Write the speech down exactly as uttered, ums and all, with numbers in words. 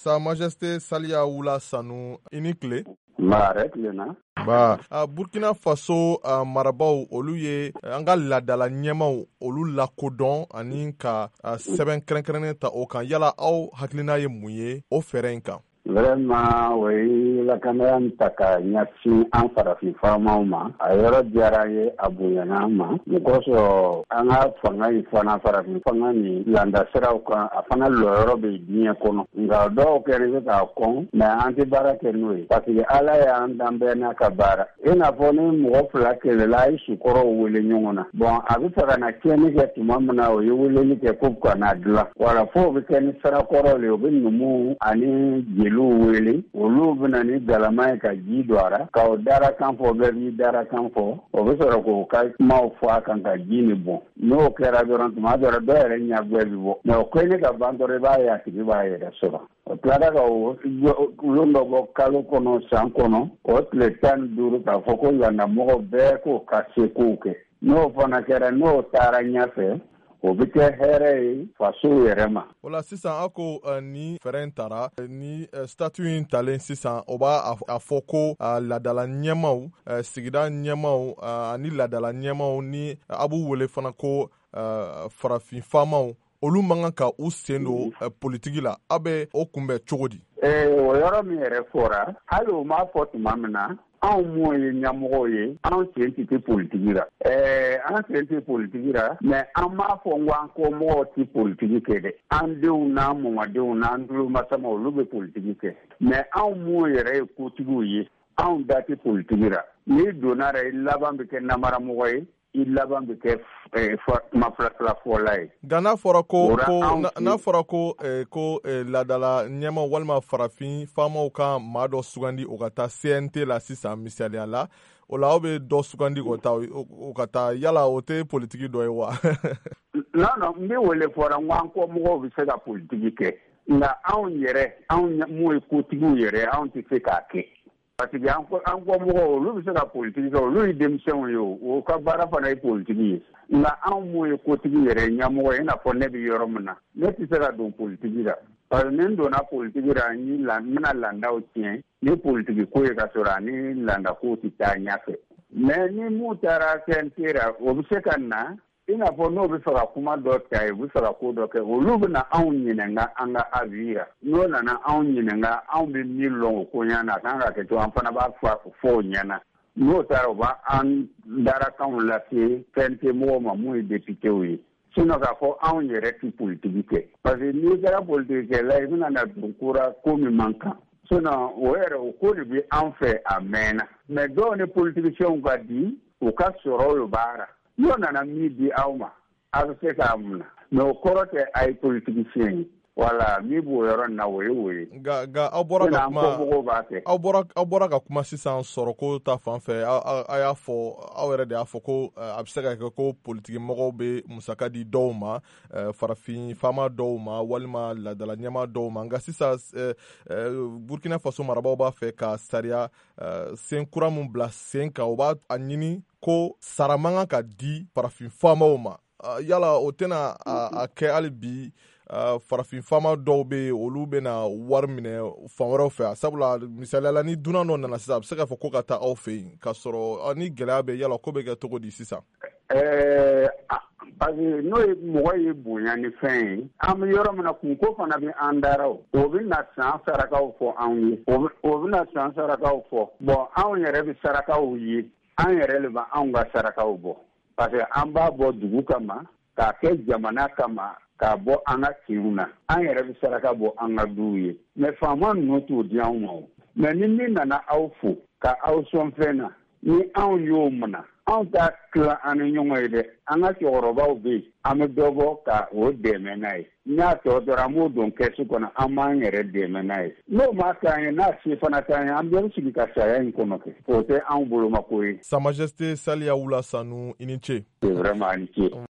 Sa Majesté Saliya Wula Sanu i ni tile. Mare tilenna. Ba uh, Burkina Faso uh, marabaw olu ye uh, an ka ladala ɲɛmaw olu lakodɔn ani ka uh, sɛbɛn kɛrɛnkɛrɛnnen ta o kan yala aw hakilina ye mun ye o fɛɛrɛ in kan? Vraiment, oui, la caméra ta ka ɲɛsin an farafin faamaw ma a yɔrɔ diyara ye a bonyana ma o kosɔn an ka fanga in fana farafin fanga ni landasiraw kan a fana lɔyɔrɔ bɛ diɲɛ kɔnɔ nka dɔw kɛlen bɛ k'a kɔn mɛ an tɛ baara kɛ n'o ye parce que ala y'an dan bɛɛ n'a ka baara i n'a fɔ ni mɔgɔ fila kɛlɛla a ye sukɔrɔw wele ɲɔgɔn na bon a bɛ fɛ ka na tiɲɛni kɛ tuma min na o ye weleli kɛ ko ka na dilan wala fo o bɛ kɛ ni sirakɔrɔ le o bɛ numu ani jeliw wele olu bɛna ni galama ye ka ji don a la ka o dara kan fɔ bɛɛ b'i dara kan fɔ o bɛ sɔrɔ k'o ka kumaw fɔ a kan ka ji ni bɔn n'o kɛra dɔrɔn tuma dɔ dɔw yɛrɛ ɲɛguwɛ bi bɔ mɛ o kɛlen ka ban dɔrɔn i b'a ye a tigi b'a yɛrɛ sɔrɔ o tilara ka o wolon dɔ bɔ kalo kɔnɔ san kɔnɔ o tile tan ni duuru k'a fɔ ko yandamɔgɔ bɛɛ k'o ka se kow kɛ n'o fana kɛra n'o taara ɲɛfɛ o bɛ kɛ hɛrɛ ye faso yɛrɛ ma. O la sisan aw ko uh, ni fɛɛrɛ in tara ni uh, statut in talen sisan o b'a a fɔ ko uh, ladala ɲɛmaw uh, sigida ɲɛmaw uh, ani ladala ɲɛmaw ni uh, a b'u wele fana ko uh, farafin faamaw olu man kan ka u sen don uh, politiki la aw bɛ o kunbɛn cogo di? Eh, o yɔrɔ min yɛrɛ fɔra hali o m'a fɔ tuma min na anw mun ye ɲɛmɔgɔw ye anw sen tɛ tɛ politiki la ɛɛ an sen tɛ politiki la mɛ an m'a fɔ n ko an ko mɔgɔw tɛ politiki kɛ dɛ an denw n'an mɔdenw n'an tulomasama olu bɛ politiki kɛ mɛ anw mun yɛrɛ ye kotigiw ye anw da tɛ politiki la n'i donna la i laban bɛ kɛ namaramɔgɔ ye i laban bɛ kɛ kuma filafila fɔla ye. Nka n'a fɔra ko n'a fɔra ko ko ladala ɲɛmaw walima farafin faamaw ka maa dɔ sugandi o ka taa C N T la sisan misaliya la o la aw bɛ dɔ sugandi o taa o ka taa yala o tɛ politiki dɔ ye wa? non non n bɛ wele fɔra n ko an kɔ mɔgɔw bɛ se ka politiki kɛ nka anw yɛrɛ anw mun ye kotigiw yɛrɛ anw tɛ se k'a kɛ. Parce que an ko mɔgɔw olu bɛ se ka politiki kɛ olu ye denmisɛnw ye o ka baara fana ye politiki ye nka anw mun ye kotigi yɛrɛ ɲɛmɔgɔ ye i n'a fɔ ne bɛ yɔrɔ min na ne tɛ se ka don politiki la parce que ni n donna politiki la n bɛna landaw tiɲɛ ni politiki ko ye ka sɔrɔ ani landa ko tɛ taa ɲɛfɛ mɛ ni mun taara C N T la o bɛ se ka na i n'a fɔ n'o bɛ fɛ ka kuma dɔ ta ye u bɛ fɛ ka ko dɔ kɛ olu bɛna anw ɲininka an ka avis la n'o nana anw ɲininka anw bɛ min lɔn o ko ɲɛ na a kan ka kɛ cogo an fana b'a fɔ o ɲɛna n'o taara o b'an darakanw lase C N T mɔgɔw ma mun ye députéw ye sinon k'a fɔ anw yɛrɛ tɛ politiki kɛ parce que n'i kɛra politikɛla i bɛna na don ko la ko min man kan sinon o yɛrɛ o ko de bɛ an fɛ a mɛnna mɛ dɔw ni politikisɛnw ka di u ka sɔrɔ o baara n'o nana min di aw ma a bɛ se k'a mun na mɛ o kɔrɔ tɛ a ye politikisiyɛn ye wala min b'o yɔrɔ na o ye o ye. Nka nka aw bɔra ka kuma aw bɔra aw bɔra ka kuma sisan sɔrɔko ta fan fɛ aw y'a fɔ aw yɛrɛ de y'a fɔ ko a bɛ se ka kɛ ko politiki mɔgɔw bɛ musaka di dɔw ma farafin faama dɔw ma walima ladala ɲɛma dɔw ma nka sisan Burkina Faso marabaw b'a fɛ ka sariya sen kura min bila sen kan o b'a ɲini ko sara man kan ka di farafin faamaw ma yala o tɛna a kɛ hali bi farafin faama dɔw bɛ yen olu bɛna wari minɛ fan wɛrɛw fɛ sabula misaliyala ni dunan dɔ nana sisan a bɛ se k'a fɔ ko ka taa aw fɛ yen k'a sɔrɔ ni gɛlɛya bɛ yala ko bɛ kɛ cogo di sisan? ɛɛ parce que n'o ye mɔgɔ ye bonya ni fɛn ye an bɛ yɔrɔ min na kunko fana bɛ an dara o o bɛ na san sarakaw fɔ anw ye o bɛ na san sarakaw fɔ bɔn anw yɛrɛ bɛ sarakaw ye an yɛrɛ de bɛ anw ka sarakaw bɔ parce que an b'a bɔ dugu kama k'a kɛ jamana kama k'a bɔ an ka kinw na an yɛrɛ bɛ saraka bɔ an ka duw ye mɛ faama ninnu t'o di anw ma o mɛ ni min nana aw fo ka aw sɔn fɛn na ni anw y'o mina anw t'a tila an ni ɲɔgɔn ye dɛ an ka cɛkɔrɔbaw bɛ yen an bɛ dɔ bɔ ka o dɛmɛ n'a ye n'a tɔ tora an b'o don kɛsu kɔnɔ an b'an yɛrɛ dɛmɛ n'a ye n'o ma k'an ye n'a se fana t'an ye an bɛ sigi ka saya in kɔnɔ kɛ o tɛ anw bolomako ye. Sa Majesté Saliya Wula Sanu i ni ce. C'est vraiment i ni ce.